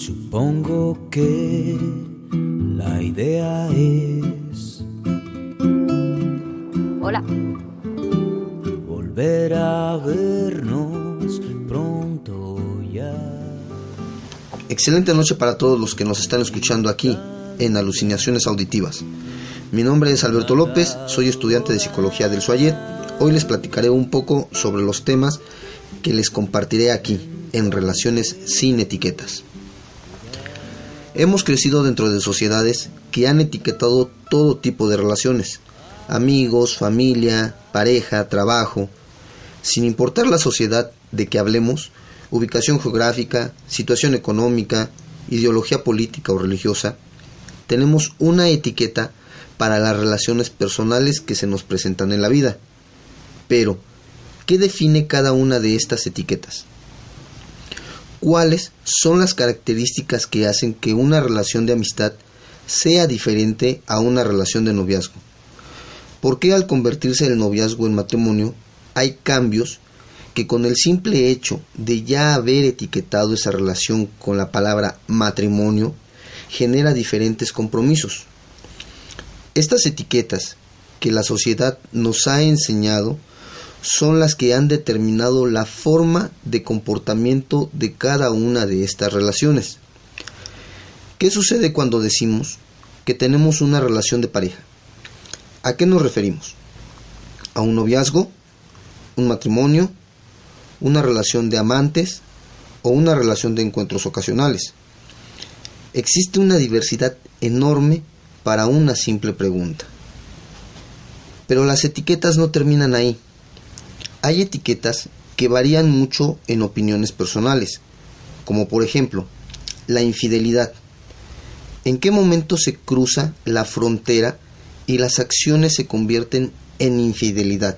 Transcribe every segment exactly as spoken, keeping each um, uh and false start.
Supongo que la idea es... Hola. Volver a vernos pronto ya. Excelente noche para todos los que nos están escuchando aquí en Alucinaciones Auditivas. Mi nombre es Alberto López, soy estudiante de Psicología del SUAYET. Hoy les platicaré un poco sobre los temas que les compartiré aquí en Relaciones sin Etiquetas. Hemos crecido dentro de sociedades que han etiquetado todo tipo de relaciones: amigos, familia, pareja, trabajo. Sin importar la sociedad de que hablemos, ubicación geográfica, situación económica, ideología política o religiosa, tenemos una etiqueta para las relaciones personales que se nos presentan en la vida. Pero, ¿qué define cada una de estas etiquetas? ¿Cuáles son las características que hacen que una relación de amistad sea diferente a una relación de noviazgo? ¿Por qué al convertirse el noviazgo en matrimonio hay cambios que con el simple hecho de ya haber etiquetado esa relación con la palabra matrimonio genera diferentes compromisos? Estas etiquetas que la sociedad nos ha enseñado son las que han determinado la forma de comportamiento de cada una de estas relaciones. ¿Qué sucede cuando decimos que tenemos una relación de pareja? ¿A qué nos referimos? ¿A un noviazgo, un matrimonio, una relación de amantes o una relación de encuentros ocasionales? Existe una diversidad enorme para una simple pregunta. Pero las etiquetas no terminan ahí. Hay etiquetas que varían mucho en opiniones personales, como por ejemplo, la infidelidad. ¿En qué momento se cruza la frontera y las acciones se convierten en infidelidad?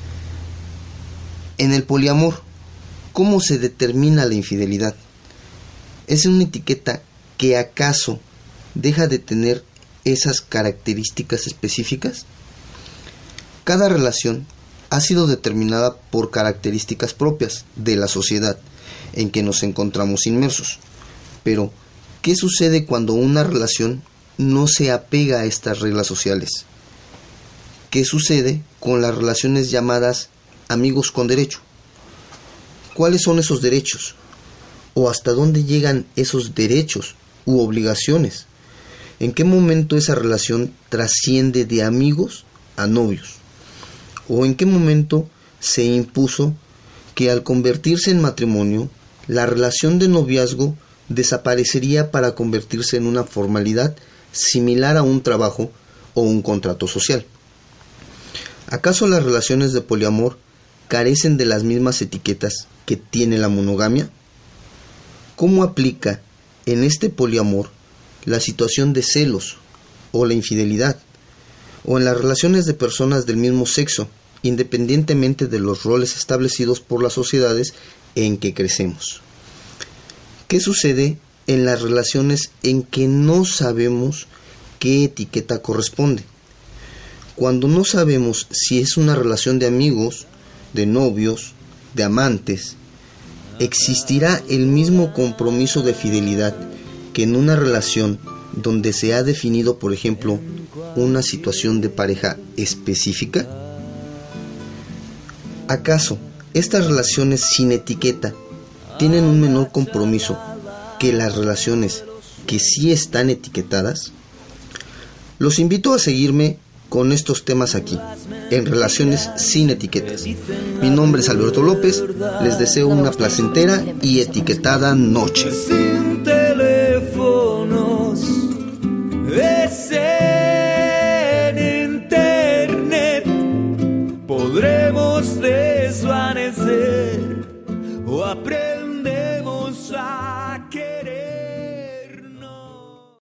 En el poliamor, ¿cómo se determina la infidelidad? ¿Es una etiqueta que acaso deja de tener esas características específicas? Cada relación ha sido determinada por características propias de la sociedad en que nos encontramos inmersos. Pero, ¿qué sucede cuando una relación no se apega a estas reglas sociales? ¿Qué sucede con las relaciones llamadas amigos con derecho? ¿Cuáles son esos derechos? ¿O hasta dónde llegan esos derechos u obligaciones? ¿En qué momento esa relación trasciende de amigos a novios? ¿O en qué momento se impuso que al convertirse en matrimonio, la relación de noviazgo desaparecería para convertirse en una formalidad similar a un trabajo o un contrato social? ¿Acaso las relaciones de poliamor carecen de las mismas etiquetas que tiene la monogamia? ¿Cómo aplica en este poliamor la situación de celos o la infidelidad? O en las relaciones de personas del mismo sexo, independientemente de los roles establecidos por las sociedades en que crecemos. ¿Qué sucede en las relaciones en que no sabemos qué etiqueta corresponde? Cuando no sabemos si es una relación de amigos, de novios, de amantes, ¿existirá el mismo compromiso de fidelidad que en una relación donde se ha definido, por ejemplo, una situación de pareja específica? ¿Acaso estas relaciones sin etiqueta tienen un menor compromiso que las relaciones que sí están etiquetadas? Los invito a seguirme con estos temas aquí, en Relaciones sin Etiquetas. Mi nombre es Alberto López, les deseo una placentera y etiquetada noche. Sin teléfonos, es en internet, podremos desvanecer o aprender.